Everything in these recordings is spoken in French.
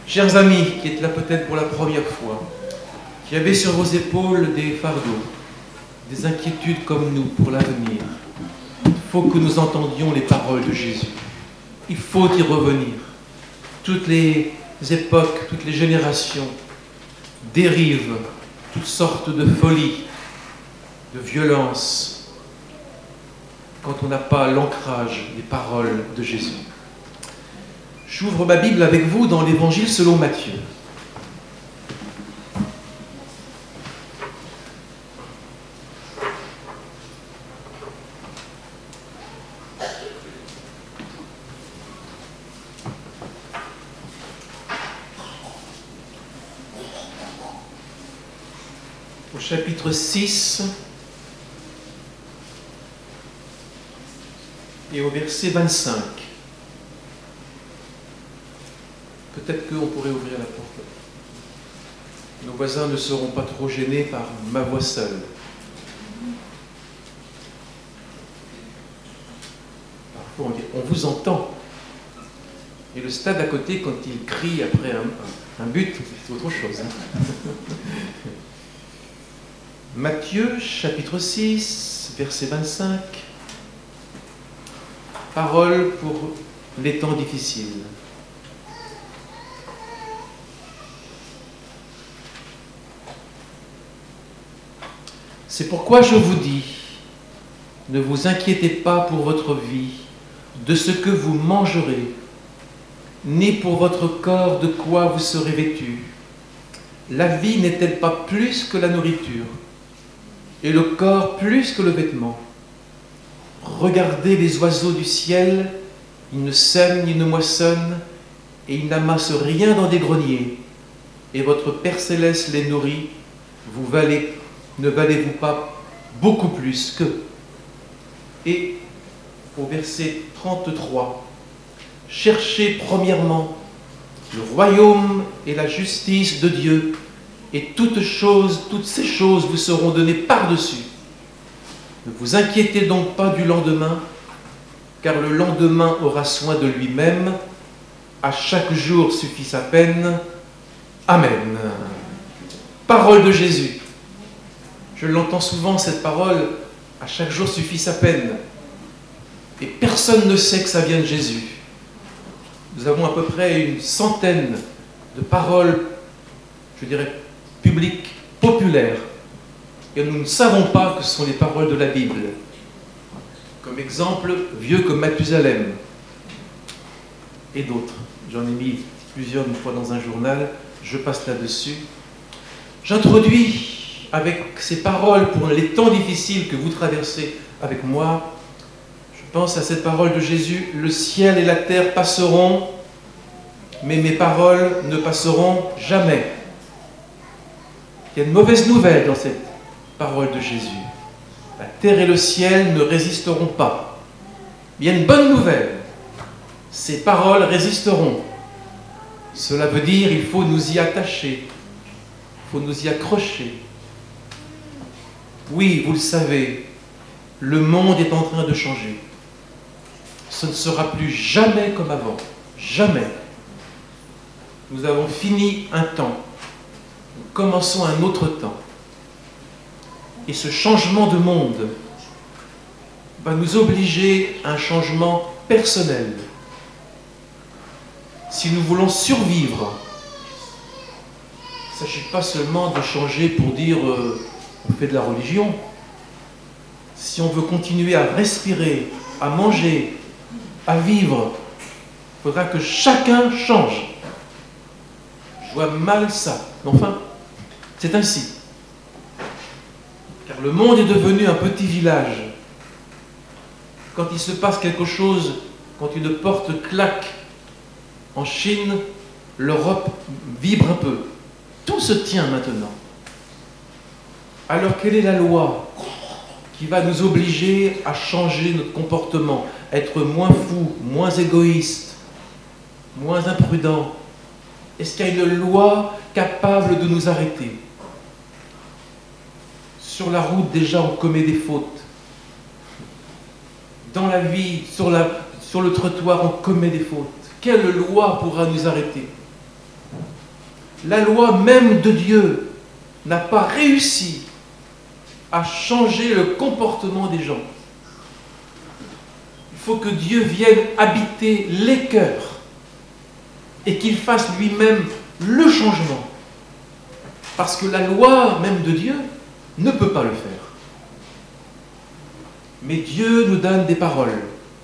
Chers amis qui êtes là peut-être pour la première fois, qui avez sur vos épaules des fardeaux, des inquiétudes comme nous pour l'avenir, il faut que nous entendions les paroles de Jésus. Il faut y revenir. Toutes les époques, toutes les générations dérivent toutes sortes de folies, de violences, quand on n'a pas l'ancrage des paroles de Jésus. J'ouvre ma Bible avec vous dans l'Évangile selon Matthieu. Au chapitre 6 et au verset 25. Peut-être qu'on pourrait ouvrir la porte. Nos voisins ne seront pas trop gênés par ma voix seule. Parfois on dit « on vous entend ». Et le stade à côté, quand il crie après un but, c'est autre chose. Matthieu, chapitre 6, verset 25. Parole pour les temps difficiles. C'est pourquoi je vous dis, ne vous inquiétez pas pour votre vie, de ce que vous mangerez, ni pour votre corps de quoi vous serez vêtus. La vie n'est-elle pas plus que la nourriture, et le corps plus que le vêtement? Regardez les oiseaux du ciel, ils ne sèment ni ne moissonnent, et ils n'amassent rien dans des greniers, et votre Père céleste les nourrit, ne valez-vous pas beaucoup plus qu'eux? Et au verset 33, cherchez premièrement le royaume et la justice de Dieu, et toutes ces choses vous seront données par-dessus. Ne vous inquiétez donc pas du lendemain, car le lendemain aura soin de lui-même. À chaque jour suffit sa peine. Amen. Parole de Jésus. Je l'entends souvent, cette parole, à chaque jour suffit sa peine. Et personne ne sait que ça vient de Jésus. Nous avons à peu près une centaine de paroles, je dirais, publiques, populaires. Et nous ne savons pas que ce sont les paroles de la Bible. Comme exemple, vieux comme Mathusalem. Et d'autres. J'en ai mis plusieurs une fois dans un journal. Je passe là-dessus. J'introduis avec ces paroles pour les temps difficiles que vous traversez avec moi. Je pense à cette parole de Jésus. Le ciel et la terre passeront, mais mes paroles ne passeront jamais. Il y a une mauvaise nouvelle dans cette parole de Jésus. La terre et le ciel ne résisteront pas. Il y a une bonne nouvelle. Ces paroles résisteront. Cela veut dire qu'il faut nous y attacher. Il faut nous y accrocher. Oui, vous le savez, le monde est en train de changer. Ce ne sera plus jamais comme avant. Jamais. Nous avons fini un temps. Nous commençons un autre temps. Et ce changement de monde va nous obliger à un changement personnel. Si nous voulons survivre, il ne s'agit pas seulement de changer pour dire on fait de la religion. Si on veut continuer à respirer, à manger, à vivre, il faudra que chacun change. Je vois mal ça. Mais enfin, c'est ainsi. Car le monde est devenu un petit village. Quand il se passe quelque chose, quand une porte claque en Chine, l'Europe vibre un peu. Tout se tient maintenant. Alors quelle est la loi qui va nous obliger à changer notre comportement, à être moins fou, moins égoïste, moins imprudent? Est-ce qu'il y a une loi capable de nous arrêter? Sur la route, déjà, on commet des fautes. Dans la vie, sur le trottoir, on commet des fautes. Quelle loi pourra nous arrêter? la loi même de Dieu n'a pas réussi à changer le comportement des gens. Il faut que Dieu vienne habiter les cœurs et qu'il fasse lui-même le changement. Parce que la loi même de Dieu ne peut pas le faire. Mais Dieu nous donne des paroles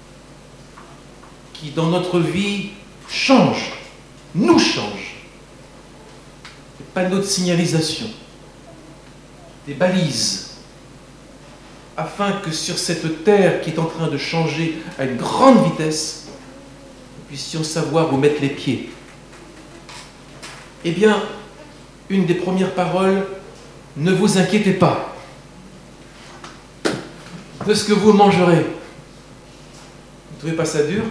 qui, dans notre vie, changent, nous changent. Des panneaux de signalisation, des balises, afin que sur cette terre qui est en train de changer à une grande vitesse, nous puissions savoir où mettre les pieds. Eh bien, une des premières paroles, ne vous inquiétez pas de ce que vous mangerez. Vous ne trouvez pas ça dur?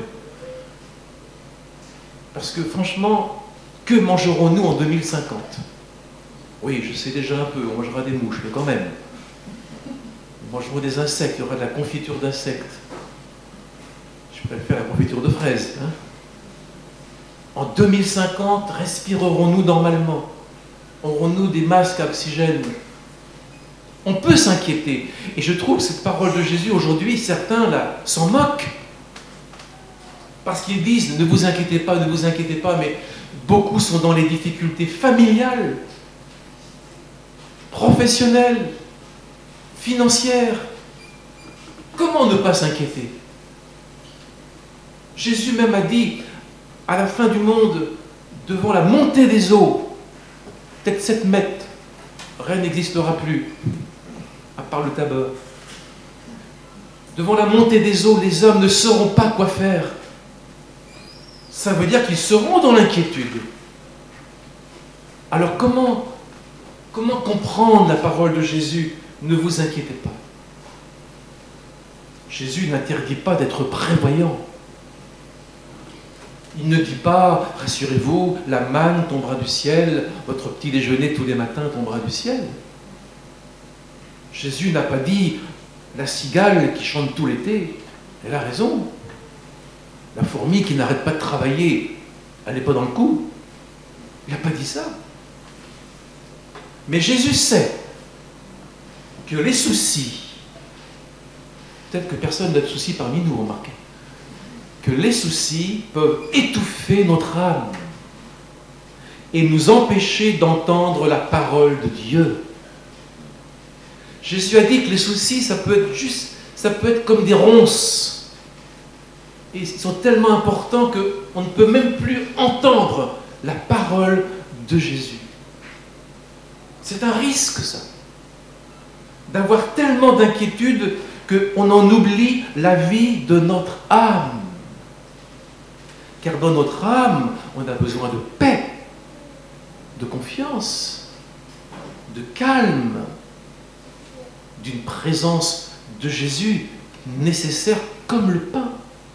Parce que franchement, que mangerons-nous en 2050? Oui, je sais déjà un peu, on mangera des mouches, mais quand même. Nous mangerons des insectes, il y aura de la confiture d'insectes. Je préfère la confiture de fraises. Hein. En 2050, respirerons-nous normalement? Aurons-nous des masques à oxygène? On peut s'inquiéter. Et je trouve cette parole de Jésus aujourd'hui, certains là s'en moquent. Parce qu'ils disent, ne vous inquiétez pas, mais beaucoup sont dans les difficultés familiales, professionnelles, financières. Comment ne pas s'inquiéter? Jésus même a dit, à la fin du monde, devant la montée des eaux, peut-être 7 mètres, rien n'existera plus, à part le tabac. Devant la montée des eaux, les hommes ne sauront pas quoi faire. Ça veut dire qu'ils seront dans l'inquiétude. Alors comment comprendre la parole de Jésus? Ne vous inquiétez pas. Jésus n'interdit pas d'être prévoyant. Il ne dit pas, rassurez-vous, la manne tombera du ciel, votre petit déjeuner tous les matins tombera du ciel. Jésus n'a pas dit, la cigale qui chante tout l'été, elle a raison. La fourmi qui n'arrête pas de travailler, elle n'est pas dans le coup. Il n'a pas dit ça. Mais Jésus sait que les soucis, peut-être que personne n'a de soucis parmi nous, remarquez, que les soucis peuvent étouffer notre âme et nous empêcher d'entendre la parole de Dieu. Jésus a dit que les soucis, ça peut être comme des ronces. Et ils sont tellement importants qu'on ne peut même plus entendre la parole de Jésus. C'est un risque, ça. D'avoir tellement d'inquiétude qu'on en oublie la vie de notre âme. Car dans notre âme, on a besoin de paix, de confiance, de calme, d'une présence de Jésus nécessaire comme le pain.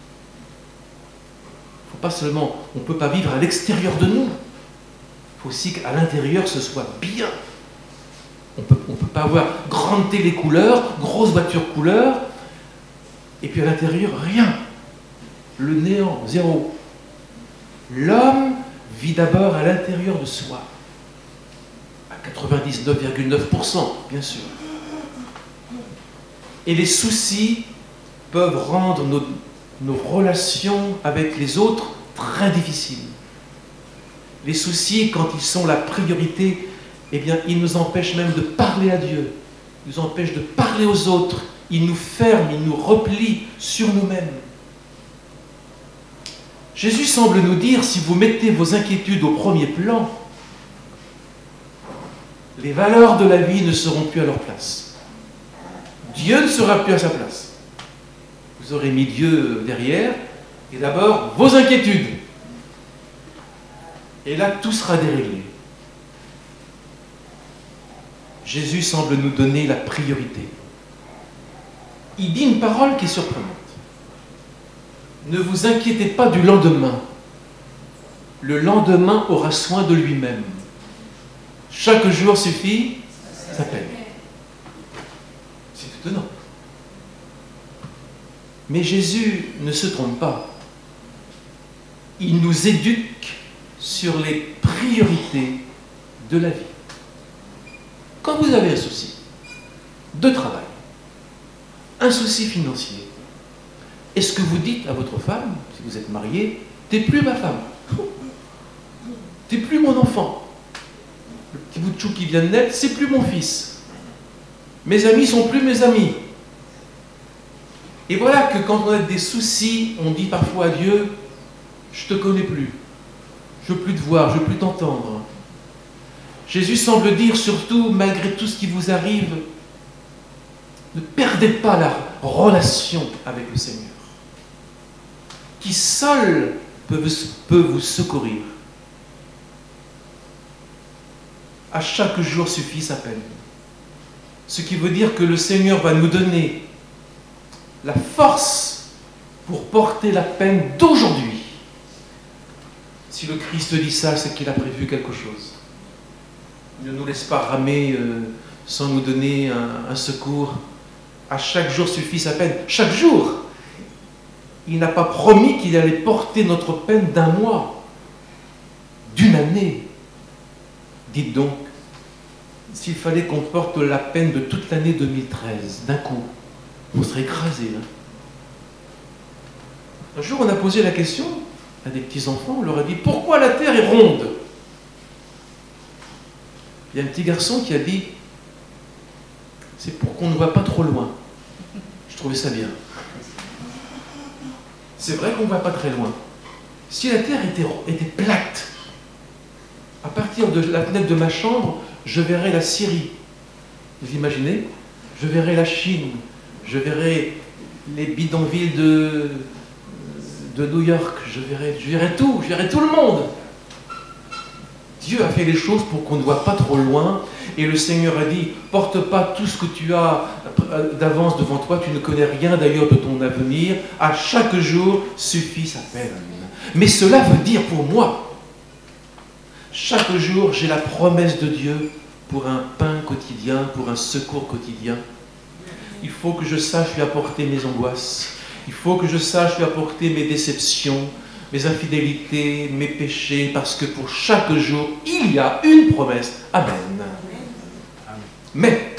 Pas seulement, on ne peut pas vivre à l'extérieur de nous. Il faut aussi qu'à l'intérieur, ce soit bien. On peut pas avoir grande télé couleur, grosse voiture couleur, et puis à l'intérieur, rien. Le néant, zéro. L'homme vit d'abord à l'intérieur de soi. À 99,9%, bien sûr. Et les soucis peuvent rendre nos relations avec les autres très difficiles. Les soucis, quand ils sont la priorité, eh bien, ils nous empêchent même de parler à Dieu, ils nous empêchent de parler aux autres, ils nous ferment, ils nous replient sur nous-mêmes. Jésus semble nous dire, si vous mettez vos inquiétudes au premier plan, les valeurs de la vie ne seront plus à leur place. Dieu ne sera plus à sa place. Vous aurez mis Dieu derrière, et d'abord vos inquiétudes. Et là, tout sera déréglé. Jésus semble nous donner la priorité. Il dit une parole qui est surprenante. Ne vous inquiétez pas du lendemain. Le lendemain aura soin de lui-même. Chaque jour suffit sa peine. C'est étonnant. Mais Jésus ne se trompe pas. Il nous éduque sur les priorités de la vie. Quand vous avez un souci de travail, un souci financier, est-ce que vous dites à votre femme, si vous êtes marié, t'es plus ma femme, t'es plus mon enfant, le petit bout de chou qui vient de naître, c'est plus mon fils, mes amis sont plus mes amis. Et voilà que quand on a des soucis, on dit parfois à Dieu, je te connais plus, je veux plus te voir, je veux plus t'entendre. Jésus semble dire surtout, malgré tout ce qui vous arrive, ne perdez pas la relation avec le Seigneur, qui seul peut vous secourir. À chaque jour suffit sa peine. Ce qui veut dire que le Seigneur va nous donner la force pour porter la peine d'aujourd'hui. Si le Christ dit ça, c'est qu'il a prévu quelque chose. Il ne nous laisse pas ramer sans nous donner un secours. À chaque jour suffit sa peine. Chaque jour. Il n'a pas promis qu'il allait porter notre peine d'un mois, d'une année. Dites donc, s'il fallait qu'on porte la peine de toute l'année 2013, d'un coup, on serait écrasé. Un jour, on a posé la question à des petits-enfants, on leur a dit « Pourquoi la terre est ronde ?» Il y a un petit garçon qui a dit « C'est pour qu'on ne voit pas trop loin. » Je trouvais ça bien. C'est vrai qu'on ne va pas très loin. Si la terre était plate, à partir de la fenêtre de ma chambre, je verrais la Syrie. Vous imaginez? Je verrais la Chine, je verrais les bidonvilles de New York, je verrais tout le monde. Dieu a fait les choses pour qu'on ne voit pas trop loin, et le Seigneur a dit, porte pas tout ce que tu as d'avance devant toi, tu ne connais rien d'ailleurs de ton avenir, à chaque jour suffit sa peine. Mais cela veut dire pour moi, chaque jour j'ai la promesse de Dieu pour un pain quotidien, pour un secours quotidien. Il faut que je sache lui apporter mes angoisses, il faut que je sache lui apporter mes déceptions, mes infidélités, mes péchés, parce que pour chaque jour, il y a une promesse. Amen. Mais,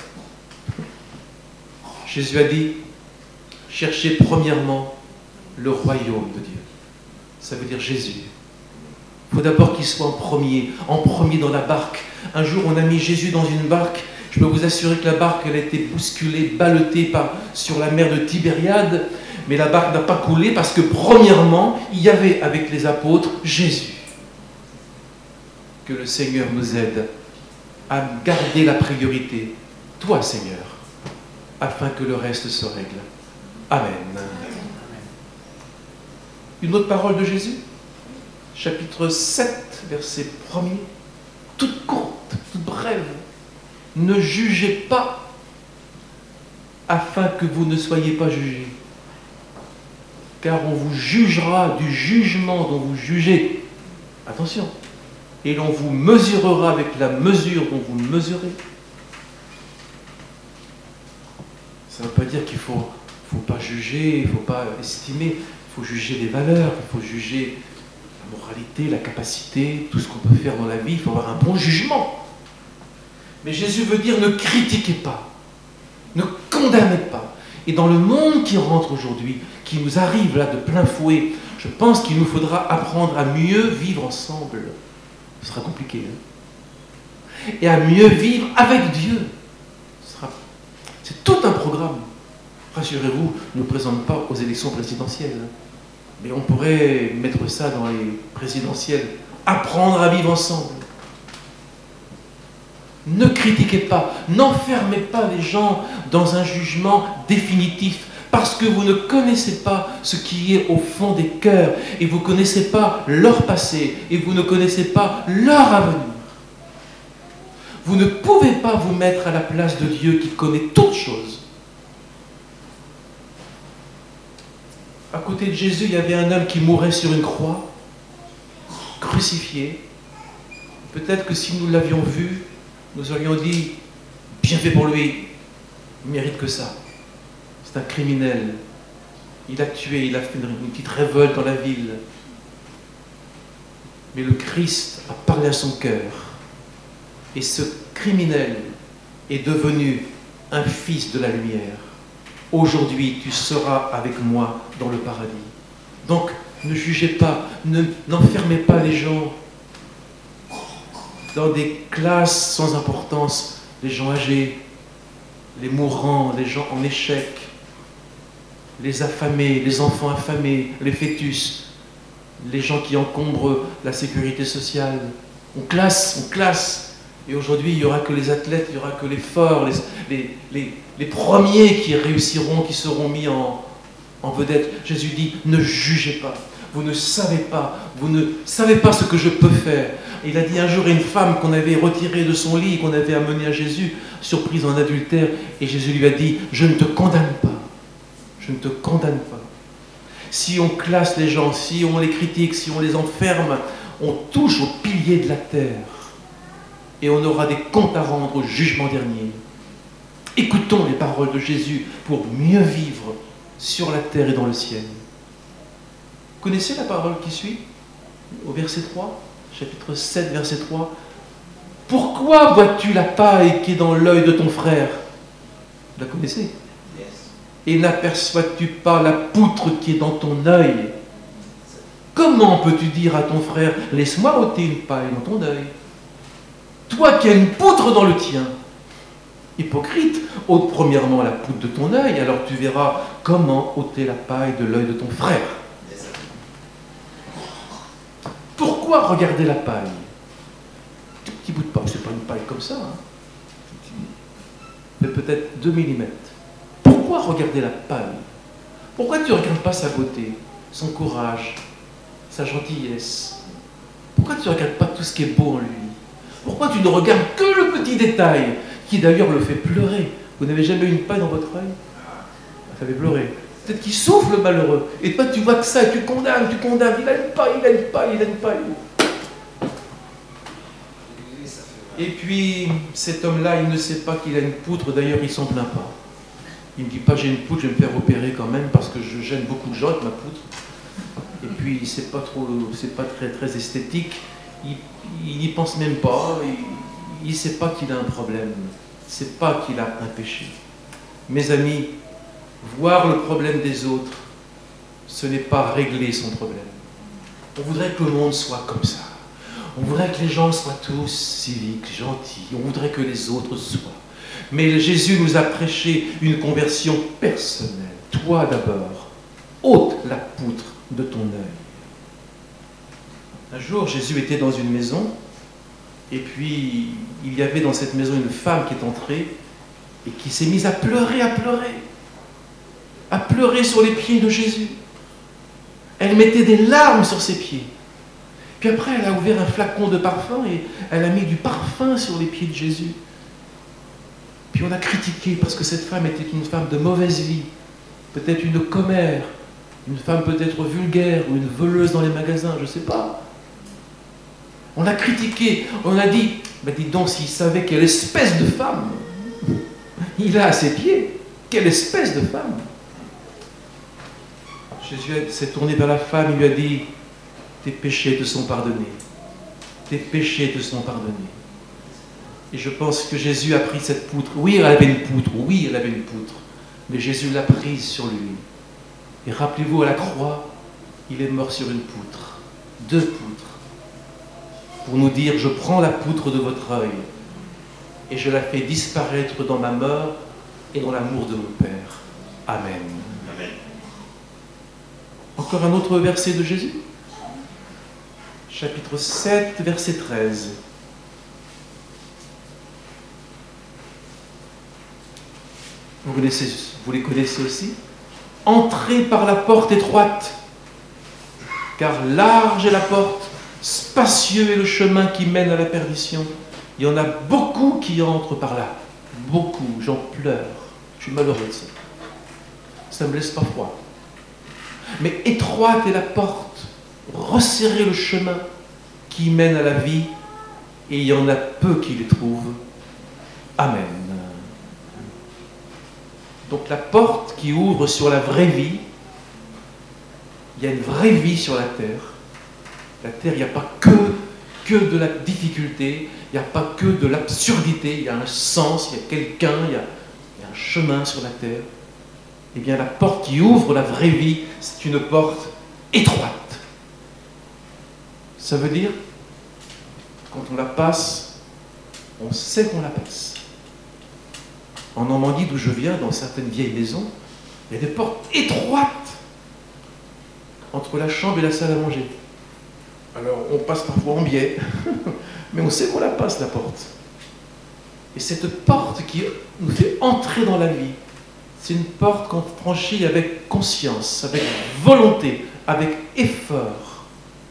Jésus a dit, cherchez premièrement le royaume de Dieu. Ça veut dire Jésus. Il faut d'abord qu'il soit en premier dans la barque. Un jour, on a mis Jésus dans une barque. Je peux vous assurer que la barque, elle a été bousculée, ballottée sur la mer de Tibériade. Mais la barque n'a pas coulé parce que, premièrement, il y avait avec les apôtres Jésus. Que le Seigneur nous aide à garder la priorité, toi Seigneur, afin que le reste se règle. Amen. Une autre parole de Jésus, chapitre 7, verset 1er, toute courte, toute brève. Ne jugez pas afin que vous ne soyez pas jugés. Car on vous jugera du jugement dont vous jugez. Attention. Et l'on vous mesurera avec la mesure dont vous mesurez. Ça ne veut pas dire qu'il ne faut pas juger, il ne faut pas estimer, il faut juger les valeurs, il faut juger la moralité, la capacité, tout ce qu'on peut faire dans la vie, il faut avoir un bon jugement. Mais Jésus veut dire ne critiquez pas, ne condamnez pas. Et dans le monde qui rentre aujourd'hui, qui nous arrive là de plein fouet, je pense qu'il nous faudra apprendre à mieux vivre ensemble. Ce sera compliqué. Et à mieux vivre avec Dieu. C'est tout un programme. Rassurez-vous, ne nous présente pas aux élections présidentielles. Mais on pourrait mettre ça dans les présidentielles. Apprendre à vivre ensemble. Ne critiquez pas, n'enfermez pas les gens dans un jugement définitif, parce que vous ne connaissez pas ce qui est au fond des cœurs, et vous ne connaissez pas leur passé, et vous ne connaissez pas leur avenir. Vous ne pouvez pas vous mettre à la place de Dieu qui connaît toutes choses. À côté de Jésus, il y avait un homme qui mourait sur une croix, crucifié. Peut-être que si nous l'avions vu, nous aurions dit, bien fait pour lui, il ne mérite que ça. C'est un criminel. Il a tué, il a fait une petite révolte dans la ville. Mais le Christ a parlé à son cœur. Et ce criminel est devenu un fils de la lumière. Aujourd'hui, tu seras avec moi dans le paradis. Donc, ne jugez pas, n'enfermez pas les gens dans des classes sans importance, les gens âgés, les mourants, les gens en échec, les affamés, les enfants affamés, les fœtus, les gens qui encombrent la sécurité sociale. On classe. Et aujourd'hui, il n'y aura que les athlètes, il n'y aura que les forts, les premiers qui réussiront, qui seront mis en vedette. Jésus dit, ne jugez pas. Vous ne savez pas ce que je peux faire. Et il a dit un jour à une femme qu'on avait retirée de son lit, qu'on avait amenée à Jésus, surprise en adultère, et Jésus lui a dit, je ne te condamne pas. Je ne te condamne pas. Si on classe les gens, si on les critique, si on les enferme, on touche aux piliers de la terre. Et on aura des comptes à rendre au jugement dernier. Écoutons les paroles de Jésus pour mieux vivre sur la terre et dans le ciel. Vous connaissez la parole qui suit au verset 3, chapitre 7, verset 3. Pourquoi vois-tu la paille qui est dans l'œil de ton frère? Vous la connaissez? Et n'aperçois-tu pas la poutre qui est dans ton œil? Comment peux-tu dire à ton frère, laisse-moi ôter une paille dans ton œil? Toi qui as une poutre dans le tien. Hypocrite, ôte premièrement la poutre de ton œil, alors tu verras comment ôter la paille de l'œil de ton frère. Pourquoi regarder la paille? Tout petit bout de paille, c'est pas une paille comme ça. Mais peut-être 2 mm. Pourquoi regarder la paille? Pourquoi tu ne regardes pas sa beauté, son courage, sa gentillesse? Pourquoi tu ne regardes pas tout ce qui est beau en lui? Pourquoi tu ne regardes que le petit détail qui d'ailleurs le fait pleurer? Vous n'avez jamais eu une paille dans votre œil? Ça fait pleurer. Peut-être qu'il souffle le malheureux. Et toi tu vois que ça et tu condamnes. Il a une paille. Et puis cet homme-là, il ne sait pas qu'il a une poutre, d'ailleurs il s'en plaint pas. Il ne dit pas j'ai une poutre, je vais me faire opérer quand même parce que je gêne beaucoup de gens avec ma poutre. Et puis c'est pas très esthétique. Il n'y pense même pas. Il ne sait pas qu'il a un problème. Il ne sait pas qu'il a un péché. Mes amis, voir le problème des autres, ce n'est pas régler son problème. On voudrait que le monde soit comme ça. On voudrait que les gens soient tous civiques, gentils. On voudrait que les autres soient. Mais Jésus nous a prêché une conversion personnelle. Toi d'abord, ôte la poutre de ton œil. Un jour, Jésus était dans une maison, et puis il y avait dans cette maison une femme qui est entrée, et qui s'est mise à pleurer sur les pieds de Jésus. Elle mettait des larmes sur ses pieds. Puis après, elle a ouvert un flacon de parfum, et elle a mis du parfum sur les pieds de Jésus. Puis on a critiqué, parce que cette femme était une femme de mauvaise vie, peut-être une commère, une femme peut-être vulgaire, ou une voleuse dans les magasins, je ne sais pas. On a critiqué, on a dit, dis donc, s'il savait quelle espèce de femme il a à ses pieds, quelle espèce de femme. Jésus s'est tourné vers la femme, il lui a dit, tes péchés te sont pardonnés. Tes péchés te sont pardonnés. Et je pense que Jésus a pris cette poutre. Oui, elle avait une poutre, mais Jésus l'a prise sur lui. Et rappelez-vous, à la croix, il est mort sur une poutre, 2 poutres, pour nous dire, je prends la poutre de votre œil et je la fais disparaître dans ma mort et dans l'amour de mon Père. Amen. Amen. Encore un autre verset de Jésus. Chapitre 7, verset 13. Vous les connaissez aussi. Entrez par la porte étroite, car large est la porte, spacieux est le chemin qui mène à la perdition. Il y en a beaucoup qui entrent par là. Beaucoup, j'en pleure. Je suis malheureux de ça. Ça ne me laisse pas froid. Mais étroite est la porte, resserrez le chemin qui mène à la vie, et il y en a peu qui les trouvent. Amen. Donc la porte qui ouvre sur la vraie vie, il y a une vraie vie sur la terre. La terre, il n'y a pas que que de la difficulté, il n'y a pas que de l'absurdité, il y a un sens, il y a quelqu'un, il y a un chemin sur la terre. Eh bien, la porte qui ouvre la vraie vie, c'est une porte étroite. Ça veut dire, quand on la passe, on sait qu'on la passe. En Normandie, d'où je viens, dans certaines vieilles maisons, il y a des portes étroites entre la chambre et la salle à manger. Alors, on passe parfois en biais, mais on sait qu'on la passe, la porte. Et cette porte qui nous fait entrer dans la vie, c'est une porte qu'on franchit avec conscience, avec volonté, avec effort.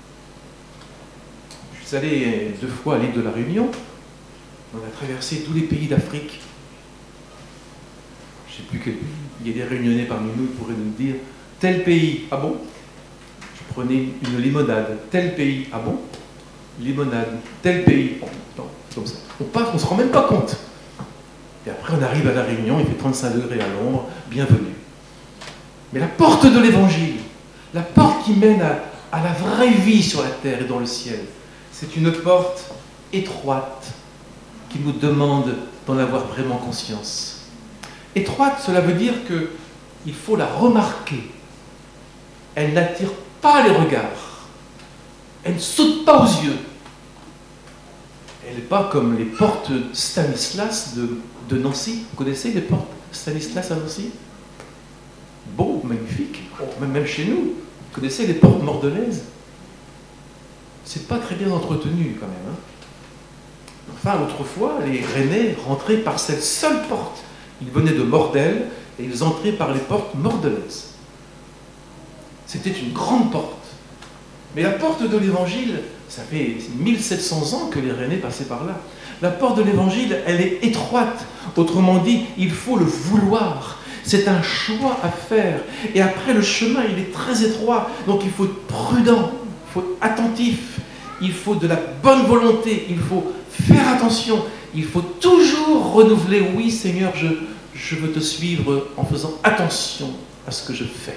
Je suis allé 2 fois à l'île de la Réunion. On a traversé tous les pays d'Afrique. Je ne sais plus quel pays. Il y a des Réunionnais parmi nous qui pourraient nous dire tel pays, ah bon? Je prenais une limonade. Tel pays, ah bon? Limonade. Tel pays, non, comme ça. On part, on ne se rend même pas compte. Et après, on arrive à la Réunion, il fait 35 degrés à l'ombre, bienvenue. Mais la porte de l'Évangile, la porte qui mène à la vraie vie sur la terre et dans le ciel, c'est une porte étroite qui nous demande d'en avoir vraiment conscience. Étroite, cela veut dire qu'il faut la remarquer. Elle n'attire pas les regards. Elle ne saute pas aux yeux. Elle n'est pas comme les portes Stanislas de Nancy. Vous connaissez les portes Stanislas à Nancy? Beau, magnifique. Oh, même chez nous. Vous connaissez les portes mordelaises? C'est pas très bien entretenu quand même. Enfin, autrefois, les Rennais rentraient par cette seule porte. Ils venaient de Mordel et ils entraient par les portes mordelaises. C'était une grande porte. Mais la porte de l'Évangile, ça fait 1700 ans que les Rennais passaient par là. La porte de l'Évangile, elle est étroite. Autrement dit, il faut le vouloir. C'est un choix à faire. Et après, le chemin, il est très étroit. Donc il faut être prudent, il faut être attentif, il faut de la bonne volonté, il faut faire attention. Il faut toujours renouveler, oui Seigneur, je veux te suivre en faisant attention à ce que je fais.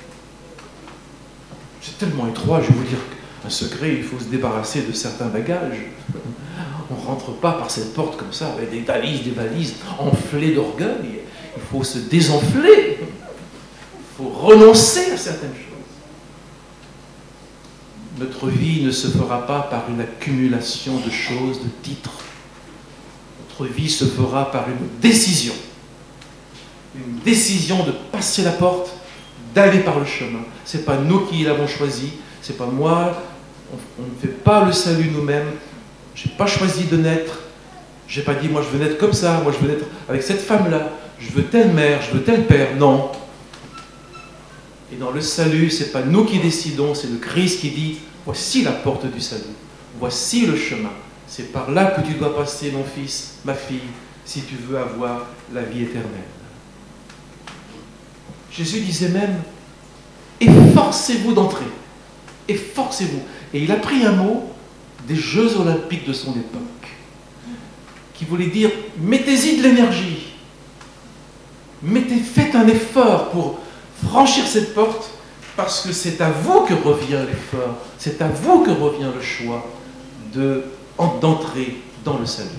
C'est tellement étroit, je vais vous dire un secret, il faut se débarrasser de certains bagages. On ne rentre pas par cette porte comme ça, avec des valises enflées d'orgueil. Il faut se désenfler. Il faut renoncer à certaines choses. Notre vie ne se fera pas par une accumulation de choses, de titres. Notre vie se fera par une décision. Une décision de passer la porte, d'aller par le chemin. Ce n'est pas nous qui l'avons choisi, ce n'est pas moi, on ne fait pas le salut nous-mêmes. Je n'ai pas choisi de naître. Je n'ai pas dit, moi je veux naître comme ça, moi je veux naître avec cette femme-là, je veux telle mère, je veux tel père. Non. Et dans le salut, ce n'est pas nous qui décidons, c'est le Christ qui dit, voici la porte du salut, voici le chemin. C'est par là que tu dois passer, mon fils, ma fille, si tu veux avoir la vie éternelle. Jésus disait même, efforcez-vous d'entrer, efforcez-vous. Et il a pris un mot des Jeux Olympiques de son époque, qui voulait dire, mettez-y de l'énergie, faites un effort pour franchir cette porte, parce que c'est à vous que revient l'effort, c'est à vous que revient le choix d'entrer dans le salut.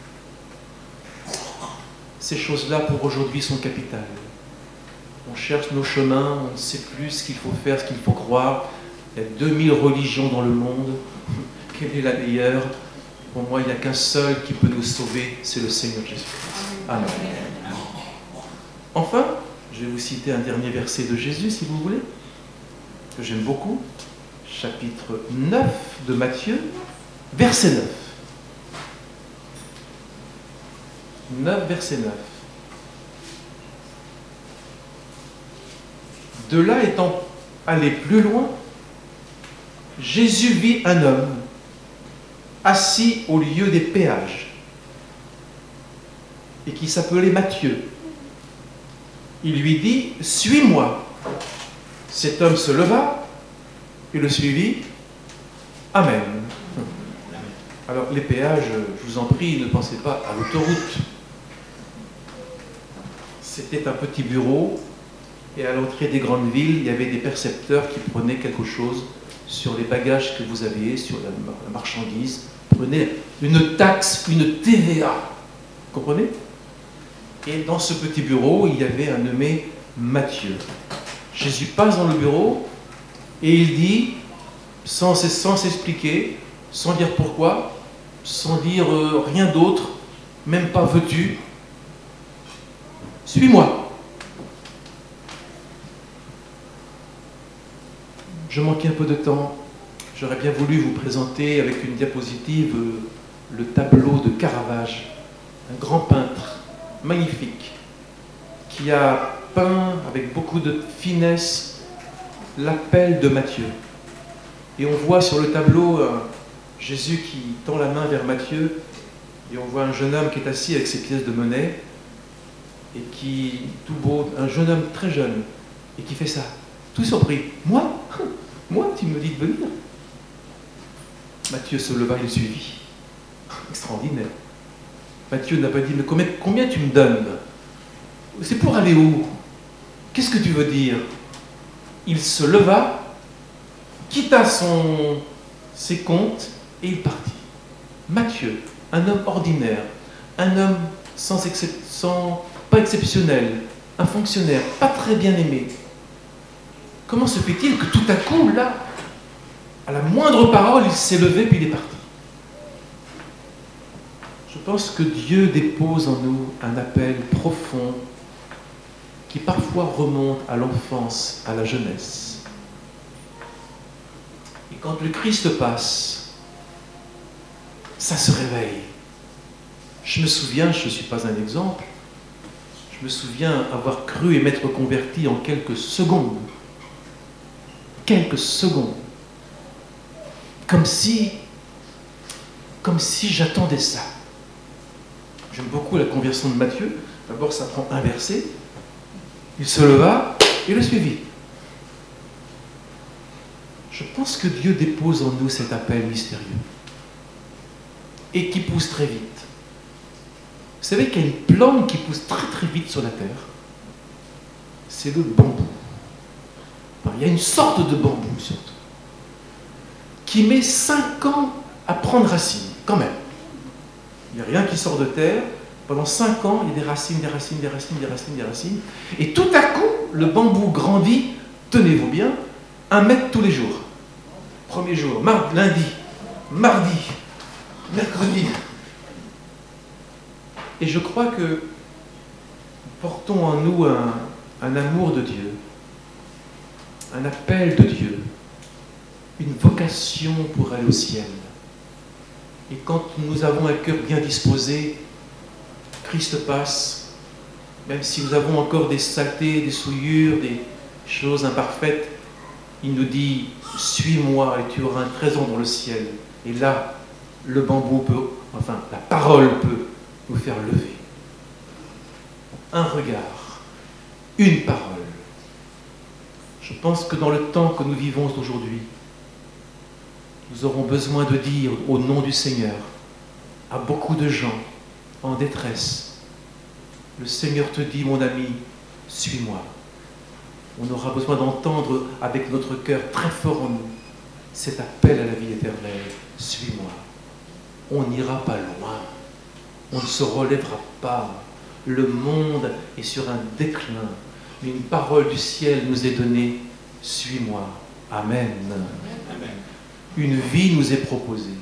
Ces choses-là, pour aujourd'hui, sont capitales. On cherche nos chemins, on ne sait plus ce qu'il faut faire, ce qu'il faut croire. Il y a 2000 religions dans le monde. Quelle est la meilleure? Pour moi, il n'y a qu'un seul qui peut nous sauver, c'est le Seigneur Jésus-Christ. Amen. Enfin, je vais vous citer un dernier verset de Jésus, si vous voulez, que j'aime beaucoup. Chapitre 9 de Matthieu, verset 9. 9, verset 9. De là étant allé plus loin, Jésus vit un homme assis au lieu des péages et qui s'appelait Matthieu. Il lui dit, suis-moi. Cet homme se leva et le suivit. Amen. Alors les péages, je vous en prie, ne pensez pas à l'autoroute. C'était un petit bureau et à l'entrée des grandes villes, il y avait des percepteurs qui prenaient quelque chose sur les bagages que vous avez, sur la marchandise. Prenez une taxe, une TVA. Vous comprenez? Et dans ce petit bureau, il y avait un nommé Matthieu. Jésus passe dans le bureau et il dit, sans s'expliquer, sans dire pourquoi, sans dire rien d'autre, même pas veux-tu, suis-moi. Je manquais un peu de temps. J'aurais bien voulu vous présenter avec une diapositive le tableau de Caravage, un grand peintre magnifique qui a peint avec beaucoup de finesse l'appel de Matthieu. Et on voit sur le tableau Jésus qui tend la main vers Matthieu, et on voit un jeune homme qui est assis avec ses pièces de monnaie, et qui, tout beau, un jeune homme très jeune, et qui fait ça, tout surpris. Moi, tu me dis de venir? Matthieu se leva et le suivit. Extraordinaire. Matthieu n'a pas dit, mais combien tu me donnes? C'est pour aller où? Qu'est-ce que tu veux dire? Il se leva, quitta ses comptes et il partit. Matthieu, un homme ordinaire, un homme pas exceptionnel, un fonctionnaire, pas très bien aimé. Comment se fait-il que tout à coup, là, à la moindre parole, il s'est levé puis il est parti? Je pense que Dieu dépose en nous un appel profond qui parfois remonte à l'enfance, à la jeunesse. Et quand le Christ passe, ça se réveille. Je me souviens, je ne suis pas un exemple, je me souviens avoir cru et m'être converti en quelques secondes. Quelques secondes. Comme si j'attendais ça. J'aime beaucoup la conversion de Matthieu. D'abord, ça prend un verset. Il se leva et le suivit. Je pense que Dieu dépose en nous cet appel mystérieux et qui pousse très vite. Vous savez qu'il y a une plante qui pousse très très vite sur la terre. C'est le bambou. Enfin, il y a une sorte de bambou surtout qui met 5 ans à prendre racine, quand même. Il n'y a rien qui sort de terre. Pendant 5 ans, il y a des racines, des racines, des racines, des racines, des racines. Et tout à coup, le bambou grandit, tenez-vous bien, 1 mètre tous les jours. Premier jour, lundi, mardi, mercredi. Et je crois que nous portons en nous un amour de Dieu, un appel de Dieu, une vocation pour aller au ciel. Et quand nous avons un cœur bien disposé, Christ passe, même si nous avons encore des saletés, des souillures, des choses imparfaites, il nous dit « Suis-moi et tu auras un trésor dans le ciel. » Et là, le bambou peut, enfin, la parole peut nous faire lever. Un regard, une parole. Je pense que dans le temps que nous vivons aujourd'hui, nous aurons besoin de dire au nom du Seigneur à beaucoup de gens en détresse, le Seigneur te dit, mon ami, suis-moi. On aura besoin d'entendre avec notre cœur très fort en nous cet appel à la vie éternelle, suis-moi. On n'ira pas loin, on ne se relèvera pas. Le monde est sur un déclin, mais une parole du ciel nous est donnée, suis-moi. Amen. Amen. Une vie nous est proposée,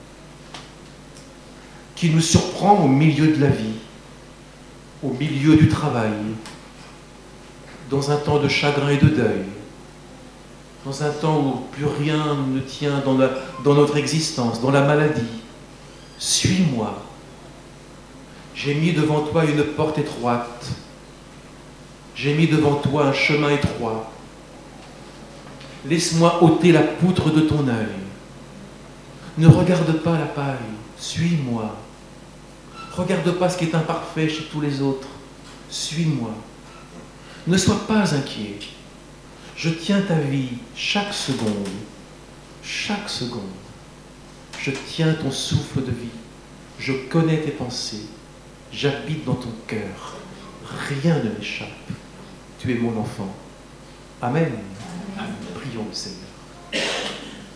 qui nous surprend au milieu de la vie, au milieu du travail, dans un temps de chagrin et de deuil, dans un temps où plus rien ne tient dans notre existence, dans la maladie. Suis-moi. J'ai mis devant toi une porte étroite. J'ai mis devant toi un chemin étroit. Laisse-moi ôter la poutre de ton œil. Ne regarde pas la paille, suis-moi. Regarde pas ce qui est imparfait chez tous les autres, suis-moi. Ne sois pas inquiet. Je tiens ta vie chaque seconde. Chaque seconde. Je tiens ton souffle de vie. Je connais tes pensées. J'habite dans ton cœur. Rien ne m'échappe. Tu es mon enfant. Amen. Prions le Seigneur.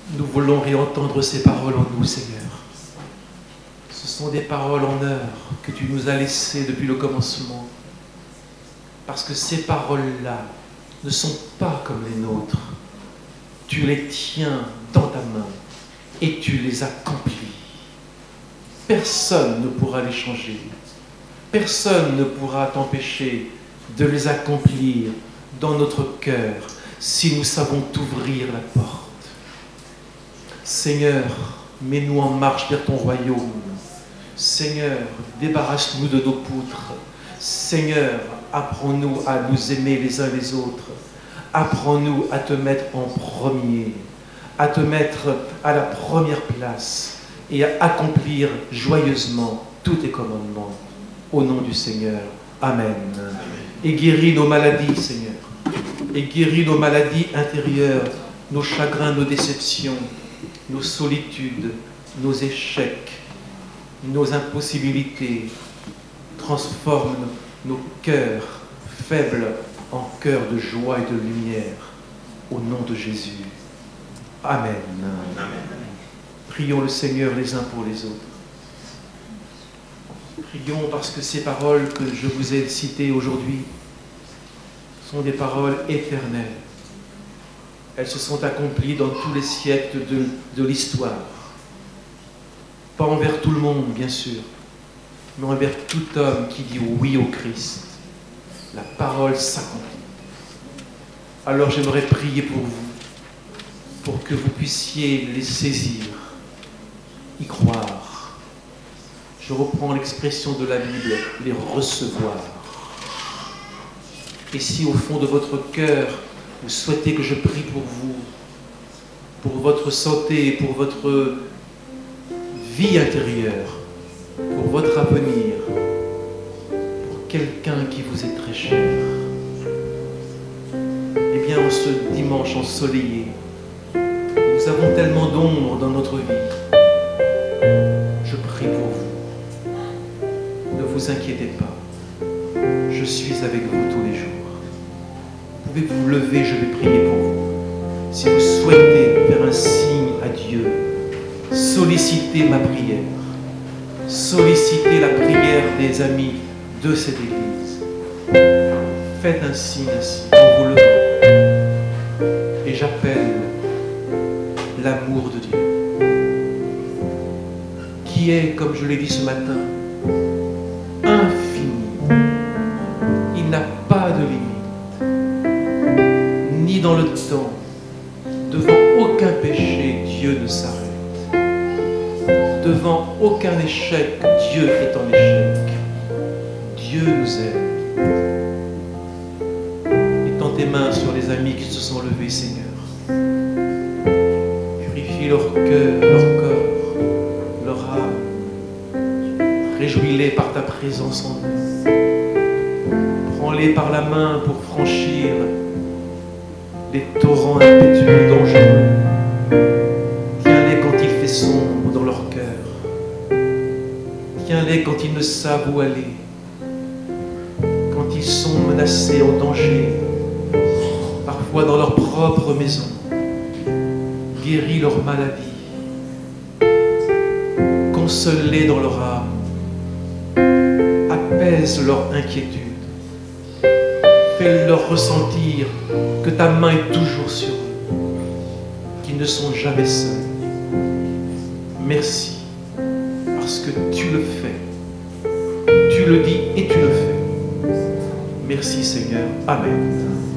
Nous voulons réentendre ces paroles en nous, Seigneur. Ce sont des paroles en heure que tu nous as laissées depuis le commencement. Parce que ces paroles-là ne sont pas comme les nôtres. Tu les tiens dans ta main et tu les accomplis. Personne ne pourra les changer. Personne ne pourra t'empêcher de les accomplir dans notre cœur si nous savons t'ouvrir la porte. Seigneur, mets-nous en marche vers ton royaume. Seigneur, débarrasse-nous de nos poutres. Seigneur, apprends-nous à nous aimer les uns les autres. Apprends-nous à te mettre en premier, à te mettre à la première place et à accomplir joyeusement tous tes commandements. Au nom du Seigneur. Amen. Amen. Et guéris nos maladies, Seigneur. Et guéris nos maladies intérieures, nos chagrins, nos déceptions, nos solitudes, nos échecs, nos impossibilités. Transforme nos cœurs faibles en cœurs de joie et de lumière. Au nom de Jésus. Amen. Amen. Prions le Seigneur les uns pour les autres. Prions parce que ces paroles que je vous ai citées aujourd'hui sont des paroles éternelles. Elles se sont accomplies dans tous les siècles de l'histoire. Pas envers tout le monde, bien sûr, mais envers tout homme qui dit oui au Christ. La parole s'accomplit. Alors j'aimerais prier pour vous, pour que vous puissiez les saisir, y croire. Je reprends l'expression de la Bible, les recevoir. Et si au fond de votre cœur, vous souhaitez que je prie pour vous, pour votre santé, pour votre vie intérieure, pour votre avenir, pour quelqu'un qui vous est très cher, eh bien, en ce dimanche ensoleillé, nous avons tellement d'ombre dans notre vie. Je prie pour vous. Ne vous inquiétez pas. Je suis avec vous tous les jours. Vous pouvez vous lever, je vais prier pour vous. Si vous souhaitez faire un signe à Dieu, sollicitez ma prière. Sollicitez la prière des amis de cette église. Faites un signe ainsi, en vous levant. Et j'appelle l'amour de Dieu, qui est, comme je l'ai dit ce matin, infini. Il n'a pas de limite, ni dans le temps. Devant aucun péché, Dieu ne s'arrête. Devant aucun échec, Dieu est en échec. Dieu nous aime. Étends tes mains sur les amis qui se sont levés, Seigneur. Purifie leur cœur, leur corps, leur âme. Réjouis-les par ta présence en eux. Prends-les par la main pour franchir les torrents impétueux, dangereux. Tiens-les quand il fait sombre dans leur cœur. Tiens-les quand ils ne savent où aller. Quand ils sont menacés, en danger, parfois dans leur propre maison. Guéris leur maladie. Console-les dans leur âme. Apaise leur inquiétude. Fais-leur ressentir que ta main est toujours sur eux, qu'ils ne sont jamais seuls. Merci, parce que tu le fais. Tu le dis et tu le fais. Merci Seigneur. Amen.